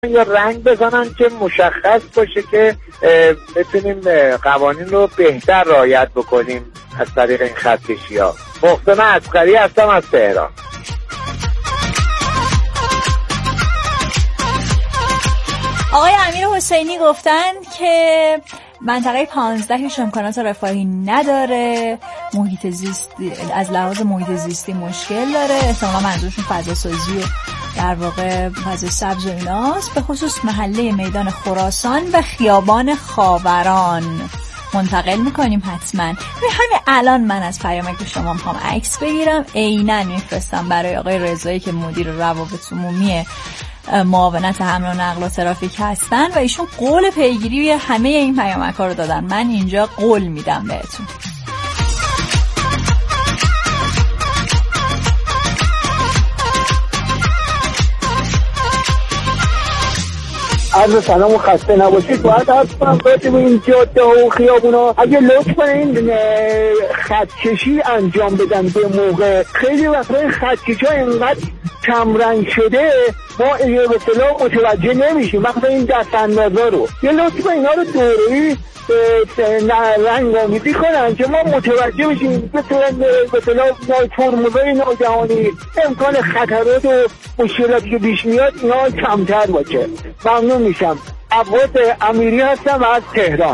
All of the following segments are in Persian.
یا رنگ بزنن که مشخص باشه که بتونیم قوانین رو بهتر رعایت بکنیم از طریق این خطکشی‌ها. محسن عسکری هستم از تهران. آقای امیر حسینی گفتن که منطقه 15 هیچ امکانات رفاهی نداره، محیط زیستی از لحاظ محیط زیستی مشکل داره، احتمالا منظورشون فضاسازی و در واقع فضای سبز و ایناست، به خصوص محله میدان خراسان و خیابان خاوران. منتقل میکنیم حتما. همین الان من از پیامک شما میخوام عکس بگیرم، عیناً میفرستم برای آقای رضایی که مدیر روابط عمومی معاونت حمل و نقل و ترافیک هستن و ایشون قول پیگیری همه این پیامک‌ها رو دادن. من اینجا قول میدم بهتون. عرض سلام و خسته نباشید. باید عرض کنم باید این جاده و خیابونا اگه لطف کنین خطکشی انجام بدن به موقع. خیلی وقتا این خطکشی ها اینقدر کمرنگ شده ما به اصطلاح متوجه نمیشیم. وقتا این دست اندازا رو یه لطف کنین اینا رو دوره‌ای رنگ‌آمیزی کنن که ما متوجه بشیم. مثلا ترمزای ناگهانی امکان خطرات و مشکلاتی که پیش میاد اینا کمتر باشه. ممنون میشم. عباس امیری هستم از تهران.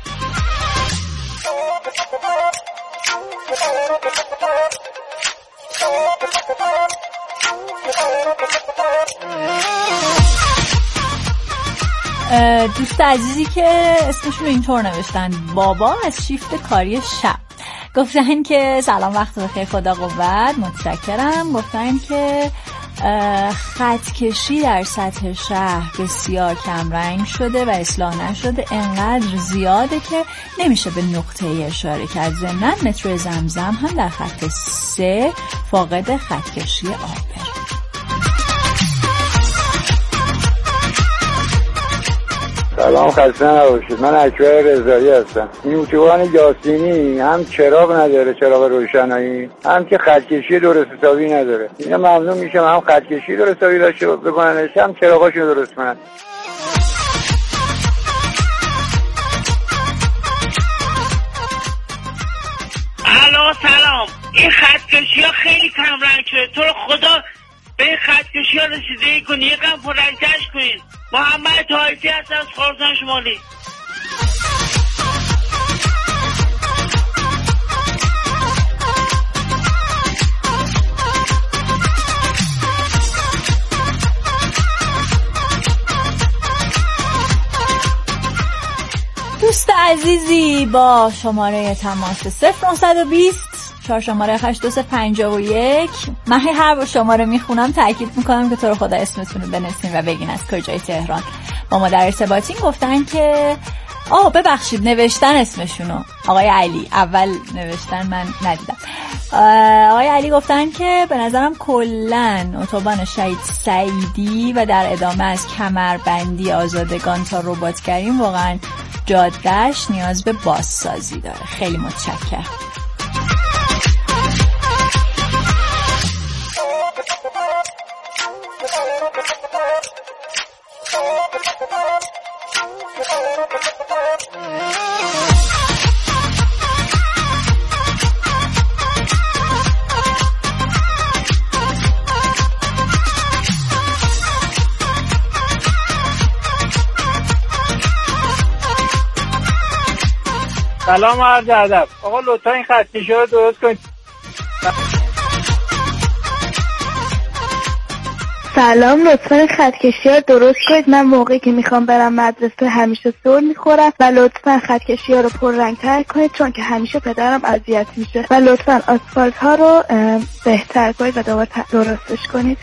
دوست عزیزی که اسمشون اینطور نوشتن، بابا از شیفت کاری شب، گفتن که سلام وقت بخیر خدا قوت، متشکرم. گفتن که خطکشی در سطح شهر بسیار کمرنگ شده و اصلاح نشده، انقدر زیاده که نمیشه به نقطه اشاره کرد. ضمناً مترو زمزم هم در خط 3 فاقد خطکشی آبر. سلام، خسته نباشید. من اکبر رضایی هستم. این اتوبان یاسینی هم چراغ نداره، چراغ روشنایی، هم که خطکشی درست حسابی نداره. اینا ممنون میشم هم خطکشی درست حسابی داشته بکنن، هم چراغاشون درست کنن. الو سلام. این خطکشی ها خیلی کم رنگ شده. تو رو خدا به این خطکشی ها رسیدگی کنی، یکم پررنگ‌ترش کنین. محمد طایفی هستم از خراسان شمالی. دوست عزیزی با شماره تماس 0920 4 شماره 8251. من هر شماره میخونم تاکید میکنم که تو رو خدا اسمتون رو بنویسین و بگین از کجای تهران با ما در ارتباطین. گفتن که ببخشید نوشتن اسمشونو، آقای علی اول نوشتن من ندیدم. آقای علی گفتن که به نظرم کلن اتوبان شهید سعیدی و در ادامه از کمربندی آزادگان تا رباط‌کریم واقعا جادهش نیاز به بازسازی داره. خیلی متشکرم. سلام و عرض ادب. آقا لطفا این خطکشی رو درست کنید. سلام، لطفا خطکشی ها درست کنید. من موقعی که میخوام برم مدرسه همیشه سر میخورم و لطفا خطکشی ها رو پررنگ تر کنید چون که همیشه پدرم اذیت میشه و لطفا آسفالت ها رو بهتر کنید و دوباره درستش کنید.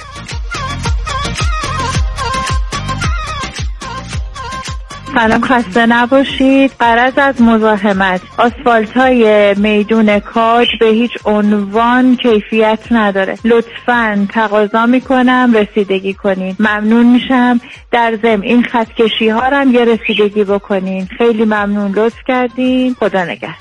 سلام، خسته نباشید. غرض از مزاحمت، آسفالت های میدون کاج به هیچ عنوان کیفیت نداره. لطفاً تقاضا میکنم رسیدگی کنین. ممنون میشم. در ضمن این خطکشی ها هم یه رسیدگی بکنین. خیلی ممنون، لطف کردین. خدا نگهدار.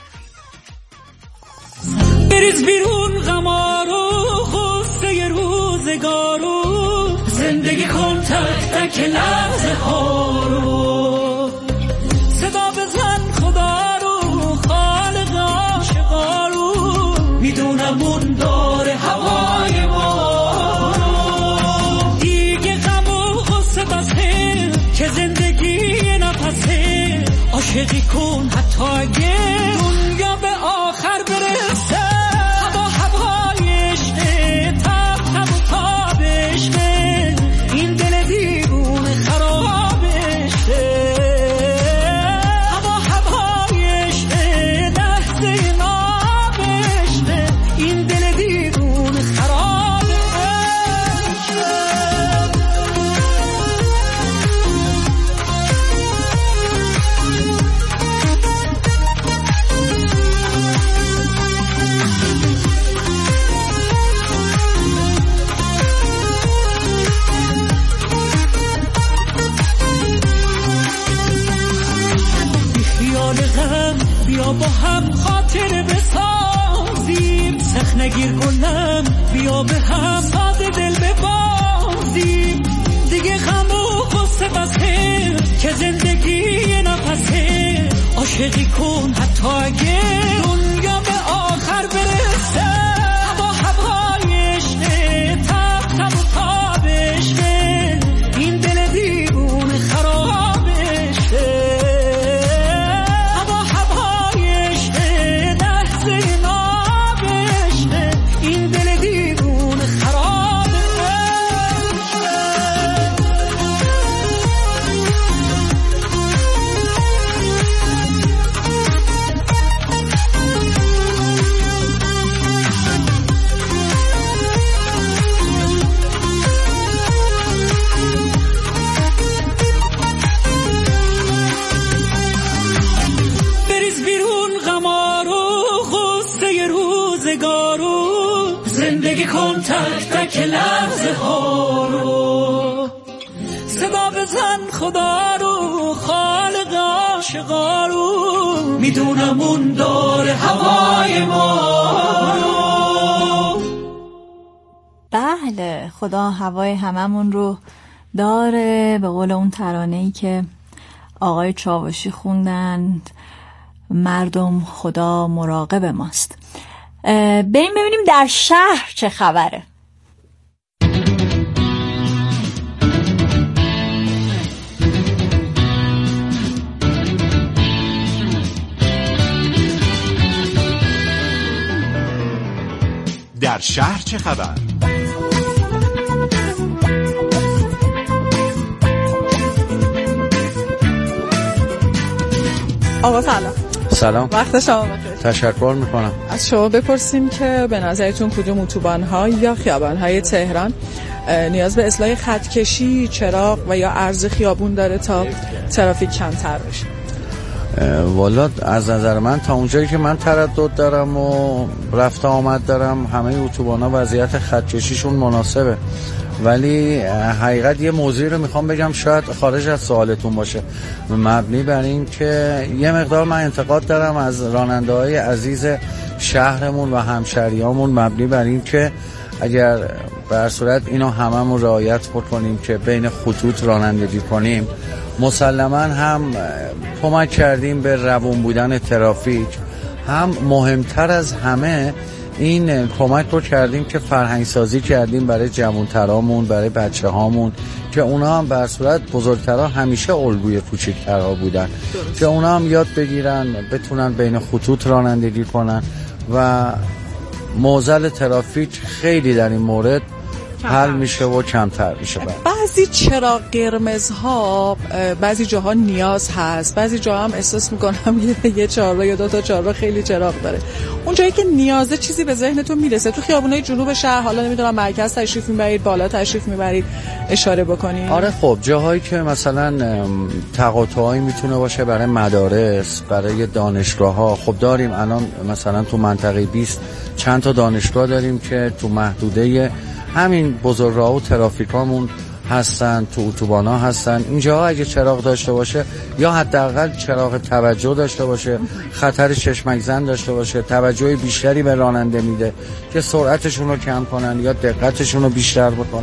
بریز بیرون غمارو غصه روزگارو، زنده زندگی کن تک تک لحظه ها رو، صدا بزن خدا رو، خالق عاشقا رو، میدونم اون داره هوای ما رو. دیگه غم و غصه بسه که زندگی نفسه، عاشقی کن حتی اگه دنیا به آخر برسه. هوا هوای عشقه، تب تب و تاب عشقه، این دل دیوونه خراب عشقه. هوا هوای عشقه، لحظه ناب عشقه، این دل دیوونه خراب عشقه. بیا با هم خاطر بسازیم، سخت نگیر گلم، بیا به هم ساده دل ببازیم. دیگه غم و غصه بسه که زندگی نفسه، عاشقی کن حتی اگه دنیا به آخر برسه. هوا هوای عشقه، تب تب و تاب عشقه، این دل دیوونه خراب عشقه. زندگی کن تک تک لحظه ها رو، صدا بزن خدا رو، خالق عاشقا رو، میدونم اون داره هوای ما رو. بله، خدا هوای هممون رو داره، به قول اون ترانه‌ای که آقای چاوشی خوندند، مردم خدا مراقب ماست. بریم ببینیم در شهر چه خبره. در شهر چه خبر؟ آقا سلام. سلام. وقت شما بخیر. تشکر میکنم. از شما بپرسیم که به نظرتون کدوم اتوبان‌ها یا خیابان‌های تهران نیاز به اصلاح خطکشی، چراغ و یا عرض خیابون داره تا ترافیک کمتر بشه؟ والا از نظر من تا اونجایی که من تردد دارم و رفت آمد دارم، همه اتوبان‌ها وضعیت خطکشیشون مناسبه. ولی حقیقت یه موضوعی رو میخوام بگم، شاید خارج از سوالتون باشه، مبنی بر این که یه مقدار من انتقاد دارم از راننده‌های عزیز شهرمون و همشهریامون، مبنی بر این که اگر به هر صورت اینو هممون رعایت بکنیم که بین خطوط رانندگی کنیم، مسلماً هم کمک کردیم به روون بودن ترافیک، هم مهمتر از همه این کمک رو کردیم که فرهنگ سازی کردیم برای جوانترامون، برای بچه هامون، که اونا هم به صورت بزرگترها همیشه الگوی کوچکترها بودن، که اونا هم یاد بگیرن بتونن بین خطوط رانندگی کنن و معضل ترافیک خیلی در این مورد حل میشه و کمتر میشه. بعضی چراغ قرمزها بعضی جاها نیاز هست، بعضی جاها هم احساس میکنم یه چهارراه یا 2 تا چهارراه خیلی چراغ داره. اون جایی که نیازه چیزی به ذهنتون میرسه تو خیابونای جنوب شهر، حالا نمیدونم مرکز تشریف میبرید، بالا تشریف میبرید، اشاره بکنید؟ آره خب، جاهایی که مثلا تقاطعایی میتونه باشه برای مدارس، برای دانشگاه‌ها، خب داریم. الان مثلا تو منطقه 20 چند تا دانشگاه داریم که تو محدوده همین بزرگراه و ترافیکامون هستن، تو اتوبانا هستن. اینجاها اگه چراغ داشته باشه یا حداقل چراغ توجه داشته باشه، خطر چشمک زن داشته باشه، توجه بیشتری به راننده میده که سرعتشون رو کم کنن یا دقتشون رو بیشتر بکنن.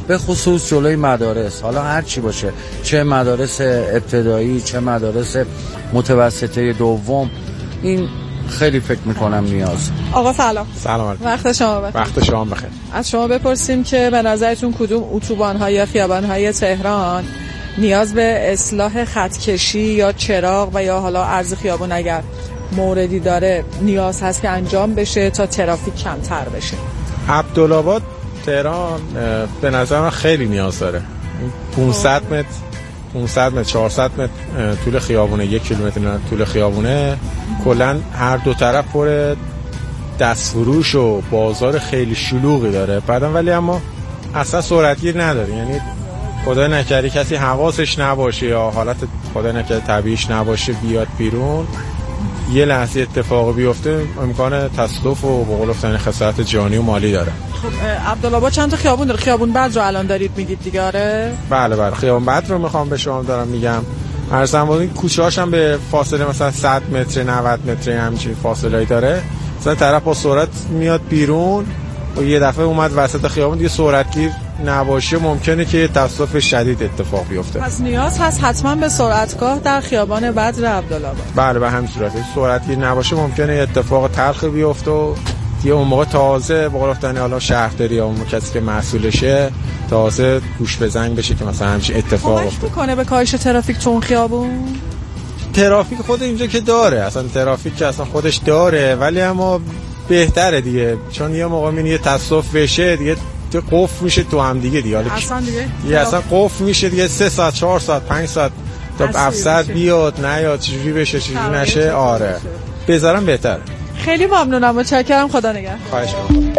به خصوص جلوی مدارس، حالا هر چی باشه، چه مدارس ابتدایی چه مدارس متوسطه دوم، این خیلی فکر میکنم نیاز. آقا سلام. سلام علیکم. وقت شما بخیر. وقت شما بخیر. از شما بپرسیم که به نظرتون کدوم اتوبان‌ها یا خیابان‌های تهران نیاز به اصلاح خطکشی یا چراغ و یا حالا عرض خیابون اگر موردی داره نیاز هست که انجام بشه تا ترافیک کمتر بشه؟ عبدالآباد تهران به نظر من خیلی نیاز داره. 500 متر 400 متر طول خیابونه، 1 کیلومتر طول خیابونه، کلا هر دو طرف پر دستفروش و بازار خیلی شلوغی داره. بعدم ولی اما اصلا سرعتگیر نداره، یعنی خدای نکرده کسی حواسش نباشه یا حالت خدای نکرده طبیعیش نباشه بیاد بیرون، یه لحظه اتفاق بیفته امکان تصادف و به قول افتادن خسارت جانی و مالی داره. خب عبدالآباد چند تا خیابون داره؟ خیابون بعد رو الان دارید میگید دیگه؟ آره بله خیابون بعد رو میخوام به شما دارم میگم. ارزم بود این کوچه‌هاش هم به فاصله مثلا 100 متر 90 متر همچین فاصله‌ای داره. مثلا طرف با سرعت میاد بیرون و یه دفعه اومد وسط خیابون، دیگه سرعتگیر نباشه ممکنه که تصادف شدید اتفاق بیفته. پس نیاز هست حتما به سرعتگاه در خیابان بدر عبدالآباد. بله به همین صورت سرعتگیر نباشه ممکنه اتفاق تلخ بیفته و دیگه اون موقع تازه به قول افتادن حالا شهرداری یا اون کسی که مسئولشه تازه گوش به زنگ بشه که مثلا همچین اتفاق افتاد. کمک میکنه به کاهش ترافیک تو اون خیابون؟ ترافیک خود اینجا که داره، اصلا ترافیک که اصلا خودش داره، ولی اما بهتره دیگه، چون یه موقع یه تصادف بشه دیگه قفل میشه تو هم دیگه اصلا دیگه اصلا قفل میشه دیگه 3 ساعت 4 ساعت 5 ساعت تا افسر بیاد نیاد چجوری بشه چجوری نشه. آره بذارم بهتره. خیلی ممنونم، متشکرم، خدا نگهدار. خواهش می‌کنم.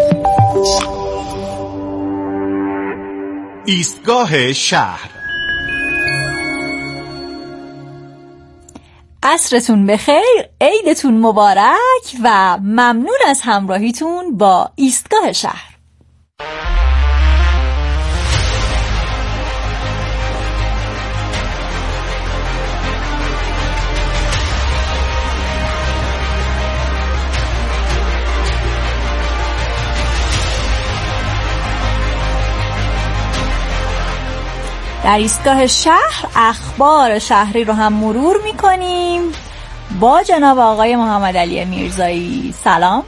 ایستگاه شهر. عصرتون بخیر، عیدتون مبارک و ممنون از همراهیتون با ایستگاه شهر. در ایستگاه شهر اخبار شهری رو هم مرور میکنیم با جناب آقای محمد علی میرزایی. سلام.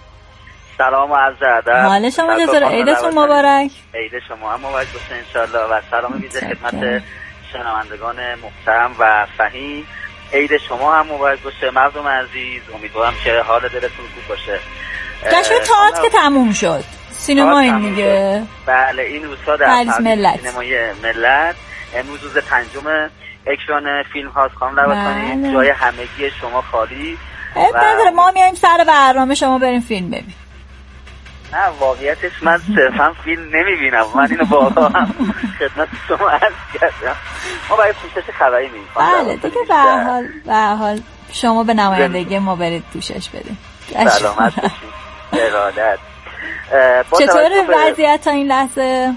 سلام و عرض ادب. حال شما چطوره؟ عیدتون مبارک. عید شما هم مبارک باشه انشالله و سلام ویژه خدمت شنوندگان محترم و فهیم. عید شما هم مبارک باشه مردم عزیز. امیدوارم که حال دلتون خوب باشه. جشن تئاتر که تموم شد، سینما این دیگه. بله این روزها در سینمای ملت امروز روز 5 اکران فیلم هاست. خانم لواسانی جای همگی شما خالی. نداره ما میایم سر برنامه شما بریم فیلم ببینیم. نه واقعیتش من صرفا فیلم نمیبینم، من اینو بارها هم خدمت شما عرض کردم. ما برای پوشش خبری می‌ریم. بله دیگه به هر حال شما به نمایندگی ما برید پوشش بدید. سلامت باشید. ارادت. چطور وضعیت تا این لحظه؟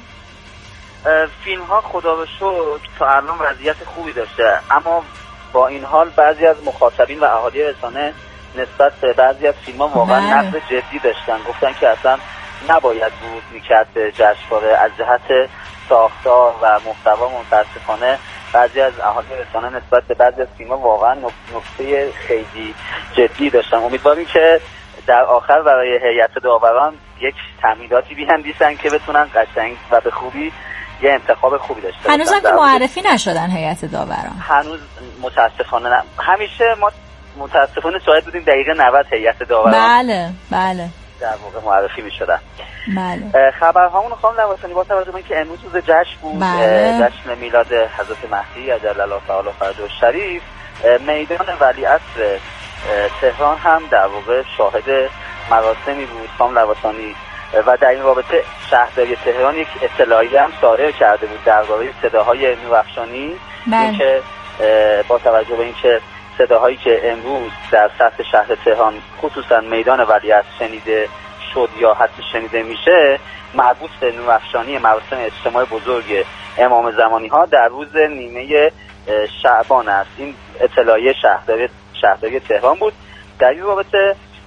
فیلم ها خدا به شکر تا الان وضعیت خوبی داشته، اما با این حال بعضی از مخاطبین و اهالی رسانه نسبت به بعضی از فیلم ها واقعا نقد جدی داشتن. گفتن که اصلا نباید ورود میکرد به جشنواره از جهت ساختار و محتوا. متاسفانه بعضی از اهالی رسانه نسبت به بعضی از فیلم ها واقعا نکته خیلی جدی داشتن. امیدواریم که در آخر برای هیئت داوران یک تمهیداتی بیاندیشن که بتونن قشنگ و به خوبی یه انتخاب خوبی داشته باشن. هنوزم که معرفی نشدن هیئت داوران. هنوز متاسفانه نه. همیشه ما متاسفانه شاهد بودیم دقیقه 90 هیئت داوران بله در واقع معرفی می‌شدن. بله. خبرهامون خانم لواسانی با توجه به اینکه امروز روز جشن بود، جشن میلاد حضرت مهدی عجل الله تعالی فرجه الشریف، میدان ولیعصر تهران هم در واقع شاهد مراسمی بود خانم لواسانی و در این رابطه شهرداری تهران یک اطلاعیه هم صادر کرده بود درباره صداهای نورافشانی که با توجه به اینکه صداهایی که امروز در سطح شهر تهران خصوصا میدان ولیعصر شنیده شد یا حتی شنیده میشه مربوط به نورافشانی مراسم اجتماع بزرگ امام زمانی ها در روز نیمه شعبان است. این اطلاعیه شهرداری تهران بود. در این رابطه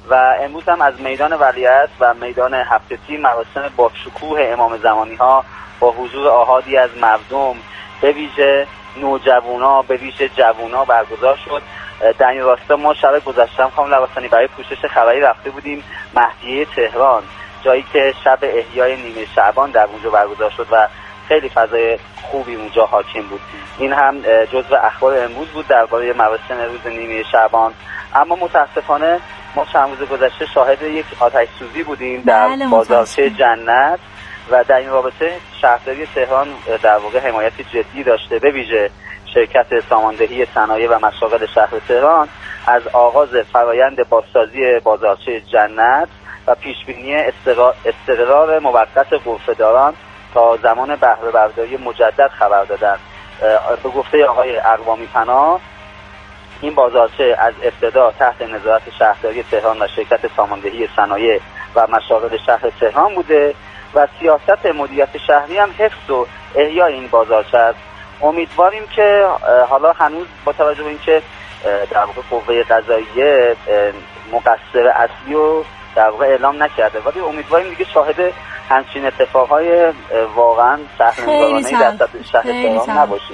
و امروز هم از میدان ولیعصر و میدان هفت‌تی مراسم با شکوه امام زمانی ها با حضور آحادی از مردم به ویژه نوجوانا به ویژه جوونا برگزار شد. در این راستا ما شب گذشته خانم لواسانی برای پوشش خبری رفته بودیم مهدیه تهران، جایی که شب احیای نیمه شعبان در اونجا برگزار شد و خیلی فضای خوبی اونجا حاکم بود. این هم جزو اخبار امروز بود درباره مراسم روز نیمه شعبان. اما متاسفانه ما چند روز گذشته شاهد یک آتش سوزی بودیم در بازارچه جنت و در این رابطه شهرداری تهران در واقع حمایت جدی داشته، به ویژه شرکت ساماندهی صنایع و مشاغل شهر تهران از آغاز فرایند بازسازی بازارچه جنت و پیشبینی استقرار موقت غرفه‌داران تا زمان بهره برداری مجدد خبر دادند. به گفته آقای اقوامی پناه این بازارچه از ابتدا تحت نظارت شهرداری تهران و شرکت ساماندهی صنایع و مشاغل شهر تهران بوده و سیاست مدیریت شهری هم حفظ و احیای این بازارچه است. امیدواریم که حالا هنوز با توجه به اینکه در واقع قوه قضاییه مقصر اصلی رو در واقع اعلام نکرده، ولی امیدواریم دیگه شاهد همچین اتفاقهای واقعا سهل‌انگارانه‌ای در شهر تهران نباشیم.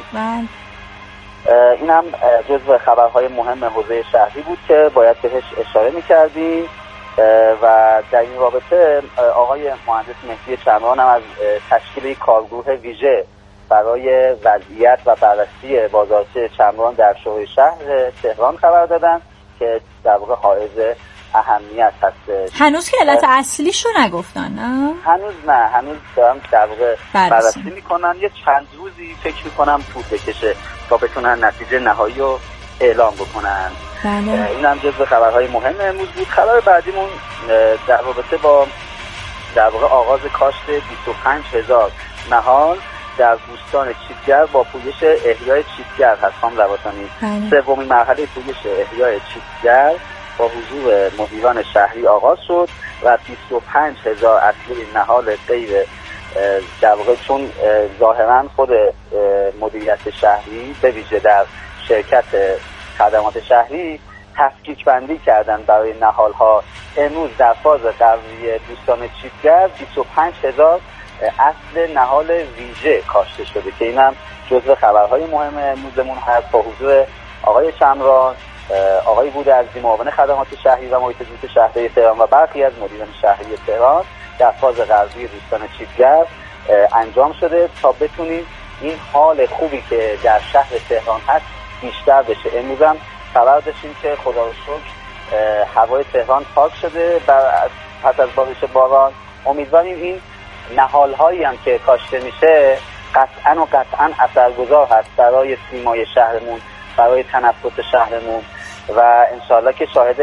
این هم جزو خبرهای مهم حوزه شهری بود که باید بهش اشاره می‌کردیم و در این رابطه آقای مهندس مهدی چمران هم از تشکیل کارگروه ویژه برای وضعیت و بررسی بازارچه چمران در شورای شهر تهران خبر دادن که در واقع حائز اهمیت هست. هنوز که علت اصلیشو نگفتن نه؟ هنوز دارم در واقع بررسی میکنن. یه چند روزی فکر میکنم طول بکشه تا بتونن نتیجه نهایی رو اعلام بکنن. این هم جزو خبرهای مهم امروز بود. خبر بعدیمون در رابطه با در واقع آغاز کاشت 25,000 نهال در بوستان چیتگر با پویش احیای چیتگر هست خانم لواسانی. سومین مرحله پویش احیای چیتگر با حضور مدیران شهری آغاز شد و 25,000 اصلی نهال غیر در واقع چون ظاهرا خود مدیریت شهری به ویژه در شرکت خدمات شهری تفکیک بندی کردن برای نهال ها. امروز در فاز قبلی بوستان چیتگر 25,000 اصل نهال ویژه کاشته شده که اینم جزو خبرهای مهم امروزمون هست با حضور آقای چمران، آقای بوده عزیزی معاون خدمات شهری و محیط زیست شهرداری تهران و برخی از مدیران شهری تهران در فاز غربی بوستان چیتگر انجام شده تا بتونیم این حال خوبی که در شهر تهران هست بیشتر بشه. امروز هم خبر داشتیم که خدا رو شکر هوای تهران پاک شده پس از بارش باران. امیدواریم این نهال هایی هم که کاشته میشه قطعاً اثرگذار هست برای سیمای شهرمون، برای تنفس شهرمون و انشالله که شاهد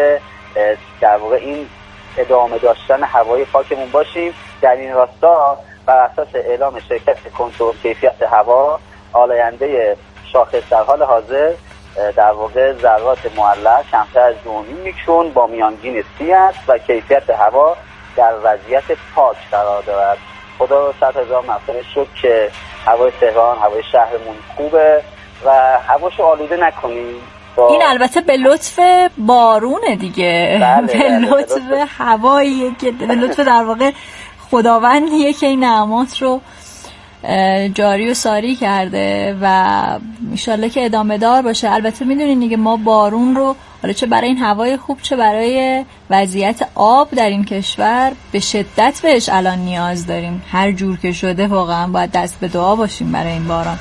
در واقع این ادامه داشتن هوای پاکمون باشیم. در این راستا بر اساس اعلام شرکت کنترل کیفیت هوا آلاینده شاخص در حال حاضر در واقع ذرات معلق کمتر از 2.5 میکرون با میانگین 30 است و کیفیت هوا در وضعیت پاک قرار دارد. خدا رو 100,000 مرتبه شکر که هوای تهران، هوای شهرمون خوبه و هواشو آلوده نکنیم. این البته به لطف بارونه دیگه. به لطف هواییه که به لطف در واقع خداوندیه که این نعمات رو جاری و ساری کرده و انشالله که ادامه دار باشه. البته میدونین دیگه ما بارون رو حالا چه برای این هوای خوب چه برای وضعیت آب در این کشور به شدت بهش الان نیاز داریم. هر جور که شده واقعا باید دست به دعا باشیم برای این باران.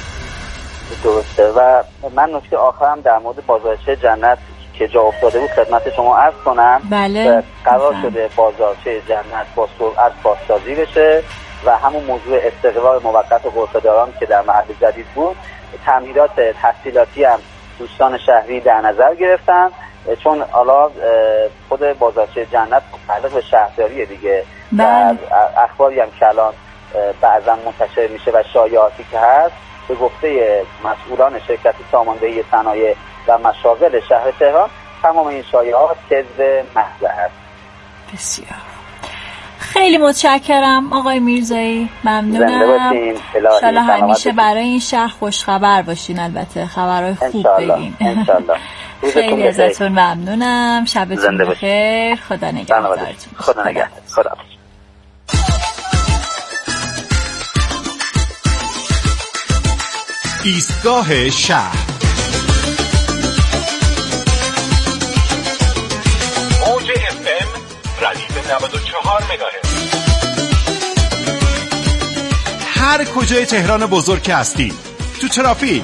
درسته. و من نکته آخرم در مورد بازارچه جنت که جا افتاده بود خدمت شما عرض کنم. بله. قرار شده بازارچه جنت با سرعت بازسازی بشه و همون موضوع استقرار موقت غرفه‌داران که در محل جدید بود، تعمیرات تحصیلاتی هم دوستان شهری در نظر گرفتن چون حالا خود بازارچه جنت متعلق به شهرداریه دیگه. و اخباری هم که الان بعضا منتشر میشه و شایعاتی که هست به گفته مسئولان شرکت ساماندهی صنایع و مشاغل شهر تهران تمام این شایعات کذب محض است. بسیار خیلی متشکرم آقای میرزایی، ممنونم. انشالله همیشه برای این شهر خوش خبر باشین، البته خبرهای خوب بگین. انشالله. خیلی ازتون ممنونم. شبتون بخیر. خدا نگهدارتون. خدا نگهدار. خدا. ایستگاه شهر موج FM ردیف 94 مگاهرتز. هر کجای تهران بزرگ که هستی، تو ترافیک،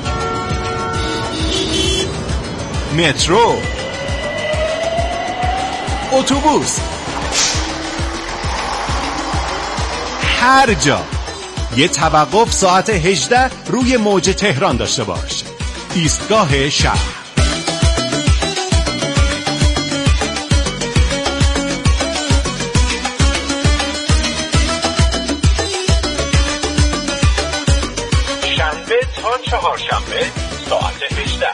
مترو، اتوبوس، هر جا یه توقف ساعت 18 روی موج تهران داشته باش. ایستگاه شهر. شنبه تا چهارشنبه ساعت 18.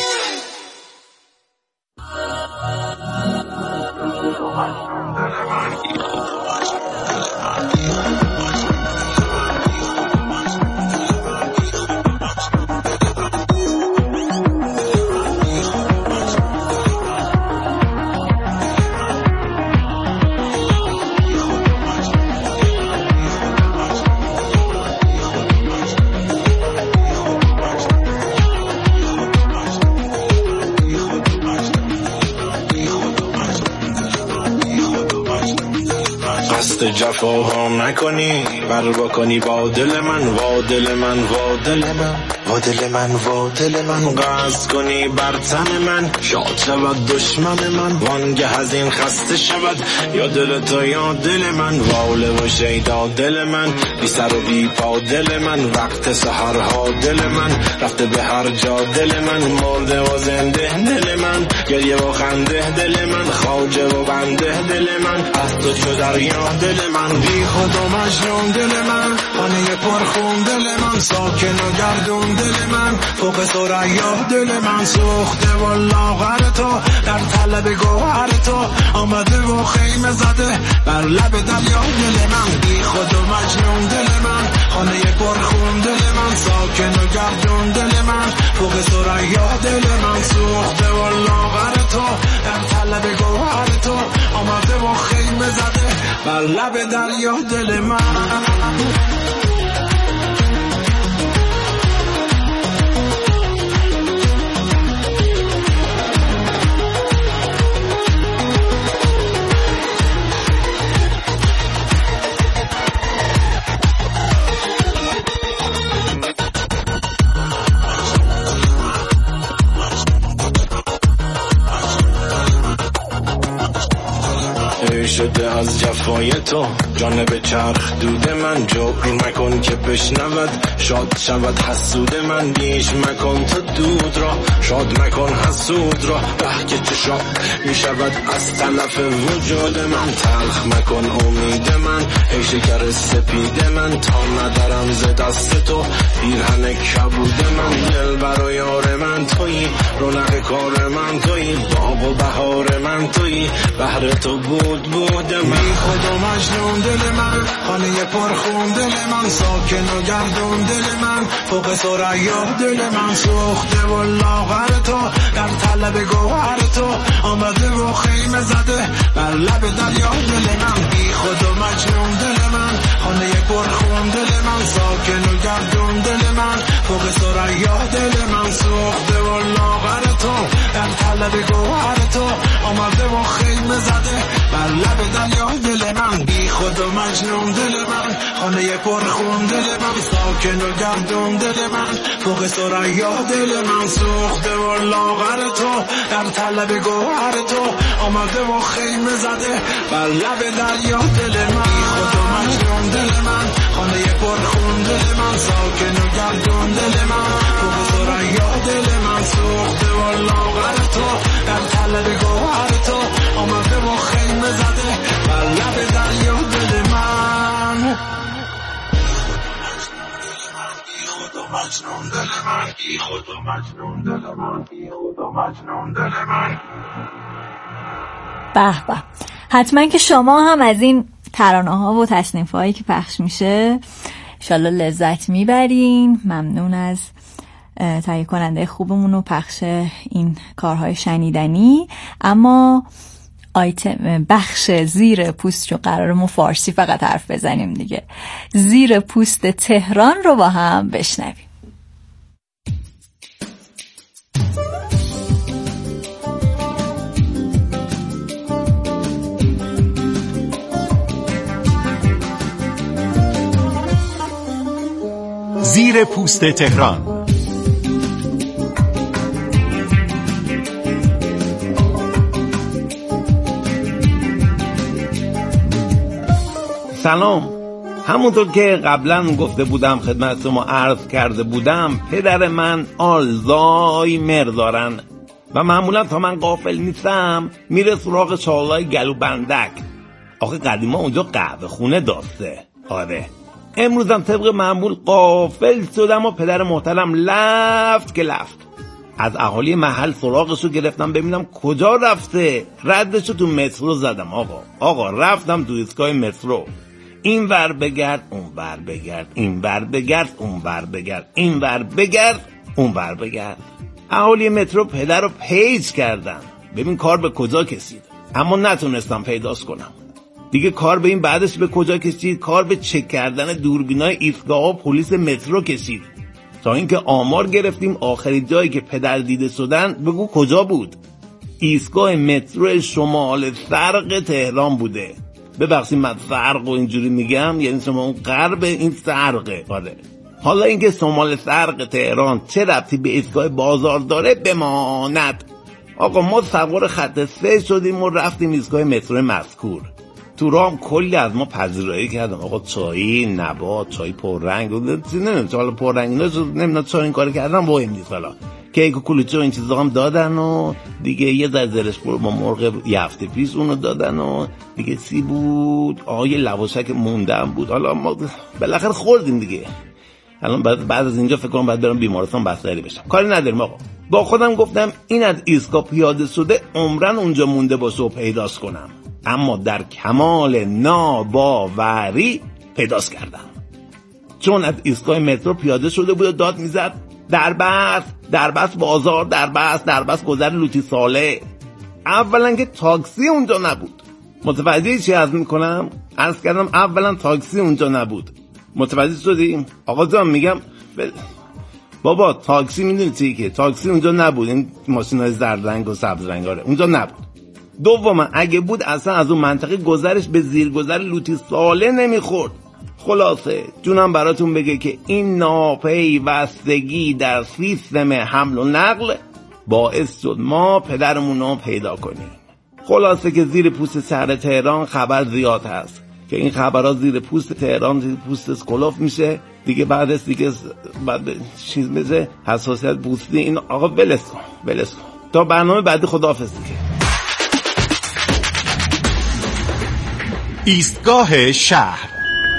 جفاها نکنی بر بکنی با دل من، وا دل من، وا دل من، وا دل من، وا دل من، قصد کنی بر تن من، شاد شود دشمن من، وانگه از این خسته شود یا دل تو یا دل من، واله و شیدا دل من، بی سر و بی پا دل من، وقت سحرها دل من، رفته به هر جا دل من، مرده و زنده دل من، گریه و خنده دل من، خواجه و بنده دل من، از تو چو دریا دل من، بی خود و مجنون دل من، خانه پرخون دل من، ساکن و گردون دل من، فوق ثریا دل من، سوخته و لاغر تو در طلب گوهر تو، آمده و خیمه زده بر لب دریا دل من، بی خود و مجنون دل من، خانه پرخون دل من، ساکن و گردون دل من، فوق ثریا دل من، سوخته و لاغر تو در طلب گوهر تو، آمده و خیمه زده بر لب دریا دل من. شده از جفای تو جانب چرخ دود من، جبر مکن که بشنود شاد شود حسود من، بیش مکن تو دود را شاد مکن حسود را، که چشا می شود از طرف وجود من، تلخ مکن امید من ای شکر سپید من، تا ندارم ز دست تو پیرهن کبود من، دل بر و یار من تویی، رونق کار من تویی، باغ و بهار من تویی، بهر تو بود من، خود و مجنون دل من، خانه پرخون دل من، ساکن و گردون دل من، فوق ثریا دل من، سوخته و لاغر تو در طلب گوهر تو، آمده و خیمه زده بر لب دریا دل من، بی خود و مجنون دل من، خانه پرخون دل من، ساکن و گردون دل من، فوق ثریا دل من، سوخته و لاغر تو در طلب گوهر تو، آمده و خیمه زده بر لب دریا دل من، بی خود و مجنون دل من، خانه پرخون دل من، ساکن و گردون دل من، فوق ثریا دل من، سوخته و لاغر تو در طلب گوهر تو، آمده و خیمه زده بر لب دریا دل من، بی خود و مجنون دل من، خانه پرخون دل من، ساکن و گردون دل من، فوق ثریا دل من، سوخته و لاغر تو در طلب گوهر تو، آمده و خیمه زده بر لب دریا دل من. بی خود و مجنون دل من، بی خود و مجنون دل من، بی خود و مجنون دل من. به به، حتما که شما هم از این ترانه ها و تصنیف هایی که پخش میشه انشالله لذت میبرین. ممنون از تهیه کننده خوبمون و پخش این کارهای شنیدنی. اما بخش زیر پوست، چون قراره ما فارسی فقط حرف بزنیم دیگه، زیر پوست تهران رو با هم بشنویم. زیر پوست تهران. سلام. همونطور که قبلا گفته بودم خدمت شما عرض کرده بودم، پدر من آلزایمر دارن و معمولا تا من غافل نیستم میره سراغ چالای گلو بندک. آخه قدیما اونجا قهوه خونه داشته. آره، امروزم طبق معمول غافل شدم و پدر محترم لفت که لفت. از اهالی محل سراغشو گرفتم ببینم کجا رفته. ردشو تو مترو زدم. آقا رفتم تو ایستگاه مترو. این ور بگرد اون ور بگرد، این ور بگرد اون ور بگرد، این ور بگرد اون ور بگرد. اهالی مترو پدر رو پیج کردن ببین کار به کجا کشید، اما نتونستم پیداش کنم. دیگه کار به این بعدش به کجا کشید؟ کار به چک کردن دوربینای ایستگاه و پلیس مترو کشید، تا اینکه آمار گرفتیم آخری جایی که پدر دیده شدن بگو کجا بود؟ ایستگاه مترو شمال شرق تهران بوده. ببخشید من شرق و اینجوری میگم، یعنی شما اون غرب این شرقه. آره، حالا اینکه شمال شرق تهران چه ربطی به ایستگاه بازار داره بماند. آقا ما سوار خط 3 شدیم و رفتیم ایستگاه مترو مذکور. تو راه کلی از ما پذیرایی کردن. آقا چای نبات، چای پررنگ، نمیدونم حالا پررنگ اینا نمیدونم چرا این کارو کردن، مهم نیست. حالا کیک و کلوچه و این چیزا هم دادن و دیگه یه زرزرش با مرغ یه هفته پیش اونو دادن و دیگه چی بود؟ یه لواشک موندن بود. حالا ما بالاخره خوردیم دیگه. الان بعد از اینجا فکر کنم باید برم بیمارستان بستری بشم. کاری نداریم آقا. با خودم گفتم این از ایستگاه پیاده شده عمرن اونجا مونده باشه و پیداش کنم. اما در کمال ناباوری پیداش کردم، چون از ایستگاه مترو پیاده شده بود و داد میزد دربست بازار، دربست گذر لوتی ساله. اولا که تاکسی اونجا نبود. متوجه چی عرض میکنم؟ عرض کردم اولا تاکسی اونجا نبود. متوجه شدیم؟ آقا جان میگم بابا تاکسی میدونی چیه که تاکسی اونجا نبود. این ماشینای زرد رنگ و سبز رنگ اونجا نبود. دوما اگه بود اصلا از اون منطقه گذرش به زیرگذر لوتی ساله نمیخورد. خلاصه جونم براتون بگه که این ناپیوستگی در سیستم حمل و نقل باعث شد ما پدرمون رو پیدا کنیم. خلاصه که زیر پوست شهر تهران خبر زیاد هست که این خبرها زیر پوست تهران زیر پوست اسکلوف میشه دیگه. بعدش دیگه بعد چیز میشه حساسیت پوستی. این آقا ولش کن تا برنامه بعدی خداحافظ دیگه. ایستگاه شهر.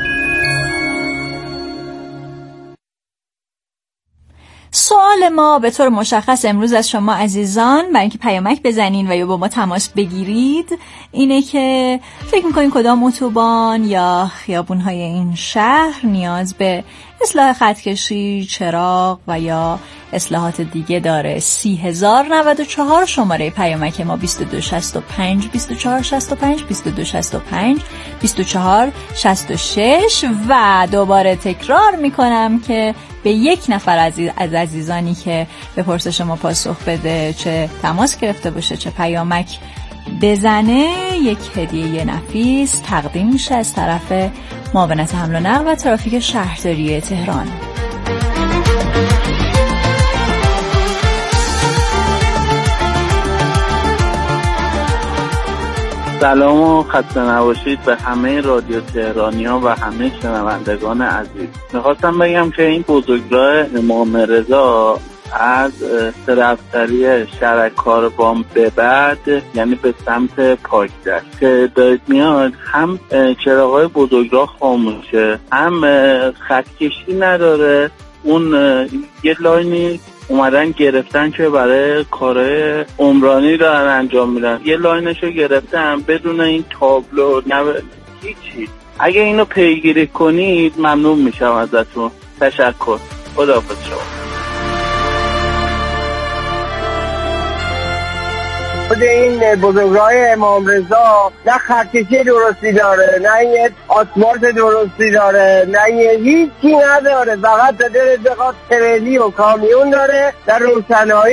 سوال ما به طور مشخص امروز از شما عزیزان برای اینکه پیامک بزنین و یا با ما تماس بگیرید اینه که فکر میکنین کدام اتوبان یا خیابون‌های این شهر نیاز به اصلاح خطکشی، چراغ و یا اصلاحات دیگه داره. 30,094 شماره پیامک ما 2265 2465 2265 2466 و دوباره تکرار میکنم که به یک نفر از عزیزانی که به پرسش ما پاسخ بده، چه تماس گرفته باشه چه پیامک بزنه، یک هدیه نفیس تقدیم میشه از طرف معاونت حمل و نقل و ترافیک شهرداری تهران. سلام و خسته نباشید به همه رادیو تهرانی‌ها و همه شنوندگان عزیز. میخواستم بگم که این بزرگراه امام رضا از سرفتری شرک کاروان به بعد، یعنی به سمت پاکدشت که دارید میاد، هم چراغ‌های بزرگراه خاموشه، هم خطکشی نداره. اون یه لاینی اومدن گرفتن که برای کارهای عمرانی دارن انجام میدن، یه لاینشو گرفتن بدون این تابلو هیچی. اگه اینو پیگیری کنید ممنون میشم ازتون. تشکر. خداحافظ شما. خود این بزرگراه امام رضا نه خطکشی درستی داره، نه یه آسفالت درستی داره، نه هیچی نداره، فقط داره بخواد تریلی و کامیون داره، نه روشنایی